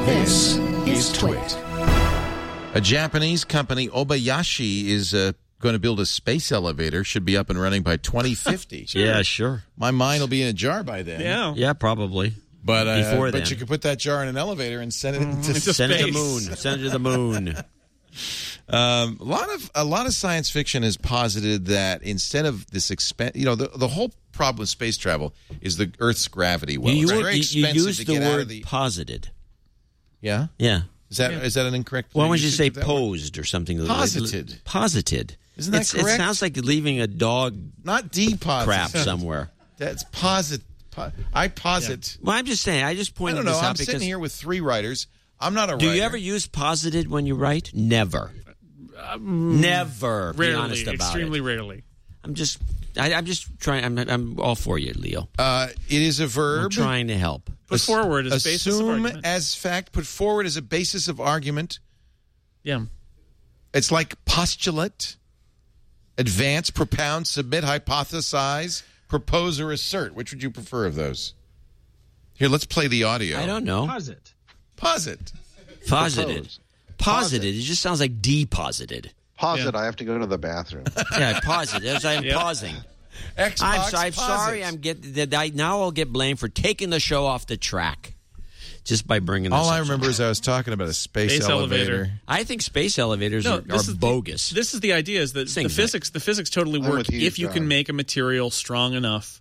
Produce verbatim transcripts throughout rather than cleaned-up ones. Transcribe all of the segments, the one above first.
This is Twit. A Japanese company, Obayashi, is uh, going to build a space elevator. Should be up and running by twenty fifty. Sure. Yeah, sure. My mind will be in a jar by then. Yeah, yeah, probably. But uh, Before but then. you could put that jar in an elevator and send it mm, into into send space. it to the moon. Send it to the moon. Um, a lot of a lot of science fiction has posited that instead of this expen- you know, the the whole problem with space travel is the Earth's gravity. Well, you, it's you, very you, expensive you use to the get out word of the. posited. Yeah, yeah. Is that Yeah. is that an incorrect? Why would you usage say of that word? posed or something? Posited. Posited. Isn't that It's- correct? It sounds like leaving a dog Not deposit. crap somewhere. That's posit. Po- I posit. Well, I'm just saying. I just I pointed don't know. this out I'm because. sitting here with three writers. I'm not a Do writer. you ever use posited when you write? Never. Never. Be Rarely, honest about extremely it. rarely. I'm just. I, I'm just trying. I'm. I'm all for you, Leo. Uh, it is a I'm verb. trying to help. Put forward as basis of Assume argument. as fact. Put forward as a basis of argument. Yeah. It's like postulate, advance, propound, submit, hypothesize, propose, or assert. Which would you prefer of those? Here, let's play the audio. I don't know. Posit. Posit. Posited. Propose. Posited. It just sounds like deposited. Pause Yeah. it. I have to go to the bathroom. Yeah, posited. As I'm Yeah. pausing. Xbox. I'm, so, I'm posit. sorry. I'm getting that. I now I'll get blamed for taking the show off the track, just by bringing. This All I up. remember is I was talking about a space, Space elevator. elevator. I think space elevators No, are, this are is bogus. The, this is the idea: is that Same the thing. physics, the physics totally I'm work with you, if you John. can make a material strong enough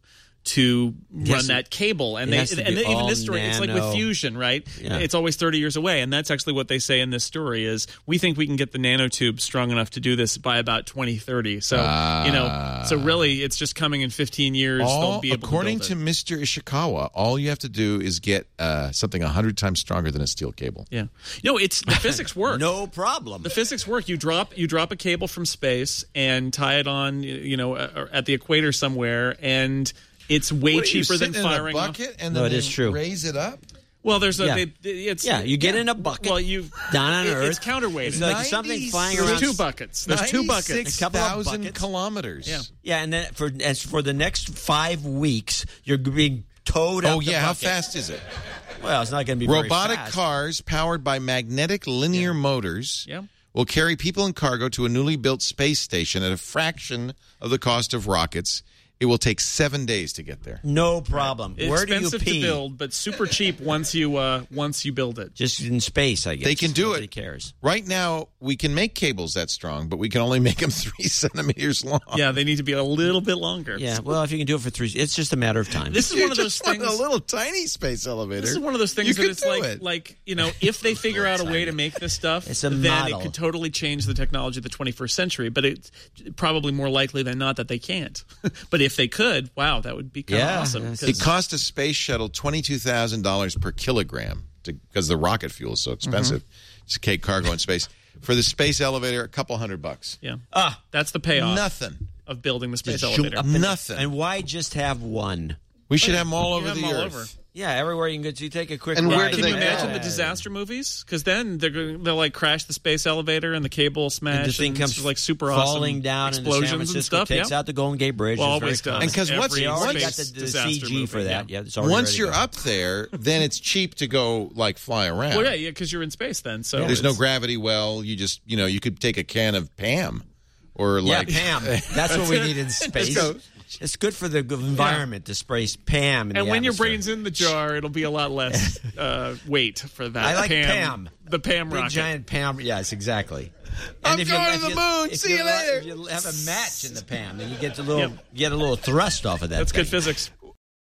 to Yes, run it- that cable. And it they, has to and be even all this story, it's like nano. with fusion, right? Yeah. It's always thirty years away, and that's actually what they say in this story: is we think we can get the nanotube strong enough to do this by about twenty thirty. So Ah. you know, so really, it's just coming in fifteen years. All, they'll be able according to, to build it. Mister Ishikawa, all you have to do is get uh, something a hundred times stronger than a steel cable. yeah, no, it's the physics work. No problem. The physics work. You drop you drop a cable from space and tie it on, you know, uh, at the equator somewhere, and it's way What are you, cheaper than sitting firing in a off. bucket and No, then it is they true. raise it up. Well, there's a. Yeah. They, it's Yeah, you get yeah. in a bucket Well, you down on it- Earth. It's counterweighted. It's like something flying There's around. two buckets. There's two buckets. Ninety-six A couple of thousand buckets. kilometers. Yeah. Yeah, and then for as for the next five weeks, you're being towed up Oh the yeah, how bucket. fast is it? Well, it's not going to be very Robotic fast. cars powered by magnetic linear motors Yeah. will carry people and cargo to a newly built space station at a fraction of the cost of rockets. It will take seven days to get there. No problem. It's Where do you expensive pee? to build, but super cheap once you uh, once you build it. Just in space, I guess. They can do Nobody it. cares. Right now, we can make cables that strong, but we can only make them three centimeters long. Yeah, they need to be a little bit longer. Yeah, well, if you can do it for three, it's just a matter of time. This is You one of those just want things. a little tiny space elevator. This is one of those things You that could it's do like, it. like you know, if they figure out a way to make this stuff, It's a then model. it could totally change the technology of the twenty-first century. But it's probably more likely than not that they can't. But if they could, wow, that would be kind of Yeah, awesome. that's- 'cause- It cost a space shuttle twenty-two thousand dollars per kilogram because the rocket fuel is so expensive to take cargo in space. For the space elevator, a couple hundred bucks. yeah, ah, that's the payoff Nothing. of building the space just shoot elevator. up and- Nothing. And why just have one? We should have them all You over have the them all earth. over. Yeah, everywhere you can go to. You take a quick And where ride. do Can they you imagine go? the disaster movies? Because then they're going, they'll like crash the space elevator and the cable smash And the thing and comes it's like super falling awesome down into San explosions Francisco, and stuff. takes yeah. out the Golden Gate Bridge. Well, It's very always does. common. And 'cause what's- Every We already got space the, the disaster C G movie, for that. Yeah. Yeah, it's already Once ready you're to go. up there, then it's cheap to go like fly around. Well, yeah, yeah, because you're in space then. So There's no it's- gravity well. You just, you know, you could take a can of Pam or Yeah, like Pam. That's what we need in space. go. It's good for the environment to spray Pam in And the when your atmosphere. brain's in the jar, it'll be a lot less uh, weight for that. I like Pam, Pam. The Pam Big rocket. giant Pam. Yes, exactly. I'm if you- going if to the you- moon. if See you you li- later. If you have a match in the Pam, then you get a little Yep. get a little thrust off of that. That's thing. good physics.